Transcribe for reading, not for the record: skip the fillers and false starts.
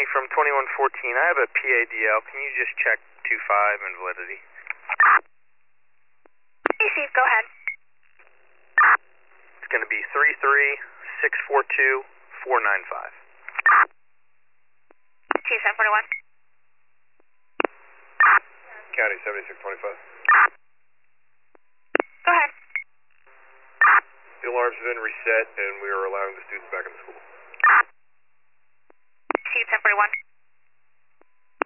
County from 2114. I have a PADL. Can you just check 25 and validity? Steve, go ahead. It's going to be 33642-495. Chief 741. County 7625. Go ahead. The alarms have been reset and we are allowing the students back in the school. Chief 741.